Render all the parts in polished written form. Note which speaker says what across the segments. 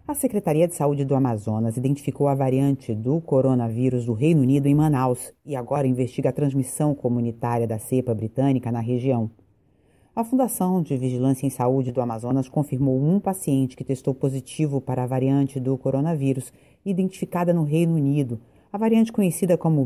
Speaker 1: A Secretaria de Saúde do Amazonas identificou a variante do coronavírus do Reino Unido em Manaus e agora investiga a transmissão comunitária da cepa britânica na região. A Fundação de Vigilância em Saúde do Amazonas confirmou um paciente que testou positivo para a variante do coronavírus identificada no Reino Unido, a variante conhecida como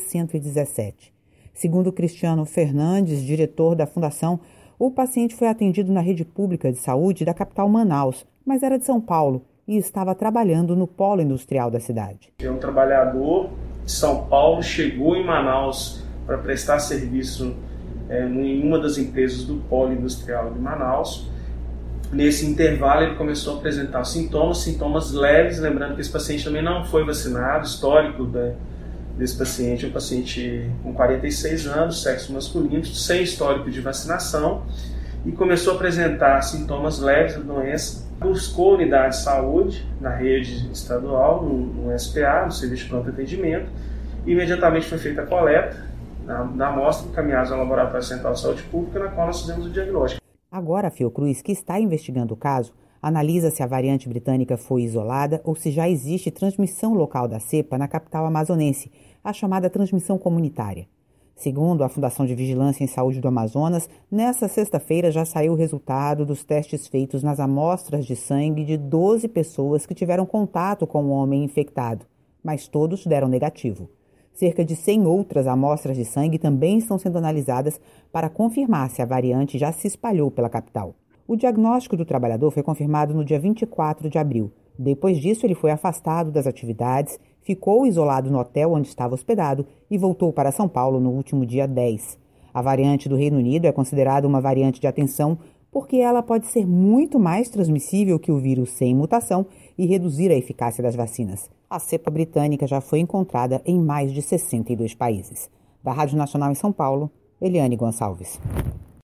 Speaker 1: B117. Segundo Cristiano Fernandes, diretor da Fundação, o paciente foi atendido na rede pública de saúde da capital Manaus, mas era de São Paulo e estava trabalhando no polo industrial da cidade.
Speaker 2: Um trabalhador de São Paulo chegou em Manaus para prestar serviço em uma das empresas do polo industrial de Manaus. Nesse intervalo ele começou a apresentar sintomas leves, lembrando que esse paciente também não foi vacinado. Histórico desse paciente é um paciente com 46 anos, sexo masculino, sem histórico de vacinação, e começou a apresentar sintomas leves da doença. Buscou a unidade de saúde na rede estadual, no SPA, no Serviço de Pronto Atendimento, e imediatamente foi feita a coleta da amostra, encaminhados ao Laboratório Central de Saúde Pública, na qual nós fizemos o diagnóstico.
Speaker 1: Agora a Fiocruz, que está investigando o caso, analisa se a variante britânica foi isolada ou se já existe transmissão local da cepa na capital amazonense, a chamada transmissão comunitária. Segundo a Fundação de Vigilância em Saúde do Amazonas, nesta sexta-feira já saiu o resultado dos testes feitos nas amostras de sangue de 12 pessoas que tiveram contato com o homem infectado, mas todos deram negativo. Cerca de 100 outras amostras de sangue também estão sendo analisadas para confirmar se a variante já se espalhou pela capital. O diagnóstico do trabalhador foi confirmado no dia 24 de abril. Depois disso, ele foi afastado das atividades, ficou isolado no hotel onde estava hospedado e voltou para São Paulo no último dia 10. A variante do Reino Unido é considerada uma variante de atenção porque ela pode ser muito mais transmissível que o vírus sem mutação e reduzir a eficácia das vacinas. A cepa britânica já foi encontrada em mais de 62 países. Da Rádio Nacional em São Paulo, Eliane Gonçalves.